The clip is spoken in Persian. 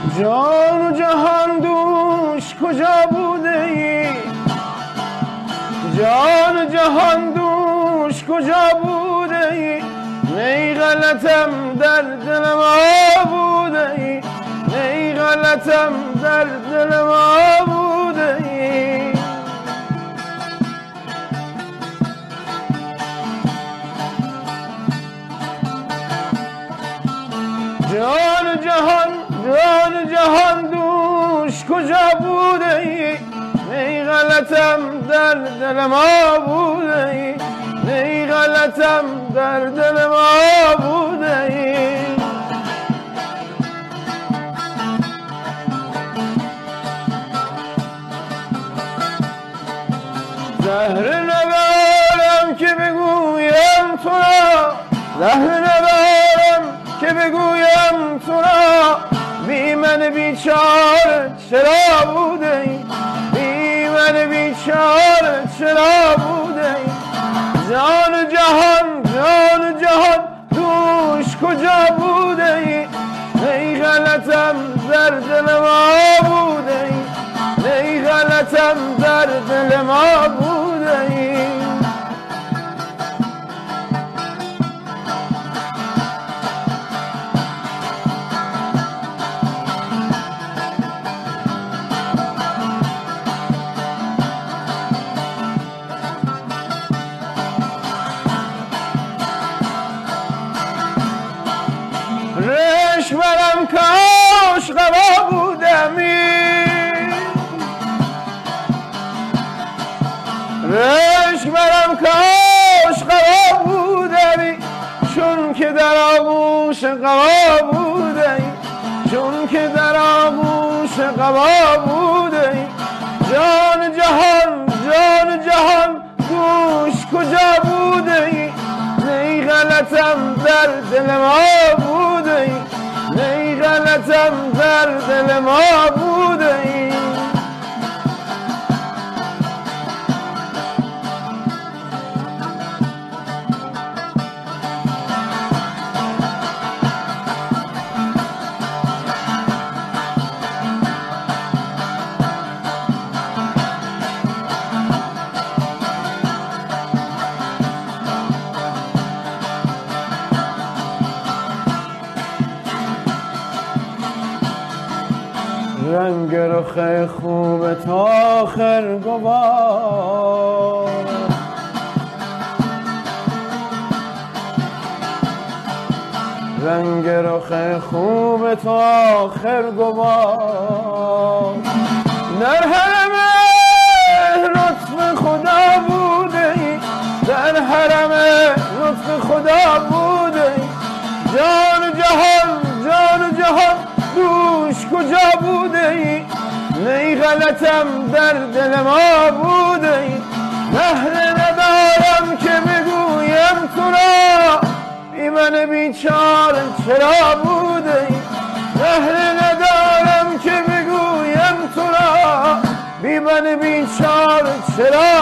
جان و جهان دوش کجا بوده ای؟ جان و جهان دوش کجا بوده ای؟ نی غلطم در دل ما بوده ای، نی غلطم در دل ما بوده ای. جان جهان دوش کجا بوده ای؟ نی غلطم در دل ما بوده ای، نی غلطم در دل ما بوده ای. زهر ندارم که بگویم تو را، زهر ندارم که بگویم تو را، بی من بیچاره چرا بوده ای؟ بی من بیچاره چرا بوده ای؟ جان جهان دوش کجا بوده ای؟ نی غلطم در دل ما بوده ای، نی غلطم در دل ما بوده ای. رشک برم کاش قبا بودمی، رشک برم کاش قبا بودمی، چون که در آغوش قبا بودی، چون که در آغوش قبا بودی. جان جهان دوش کجا بودی؟ نی غلطم در دل ما بودی، نی غلطم در دل ما بودی. رنگ رخ خوب تا آخر گوار، رنگ رخ خوب تا آخر گوار. در حرم لطف خدا بوده ای، در حرم لطف خدا بوده ای. جان جهان دوش کجا بوده ای؟ نی غلطم در دل ما بوده ای. زهر ندارم که بگویم تو را، بی من بیچاره چرا بوده ای؟ زهر ندارم که بگویم تو را، بی من بیچاره چرا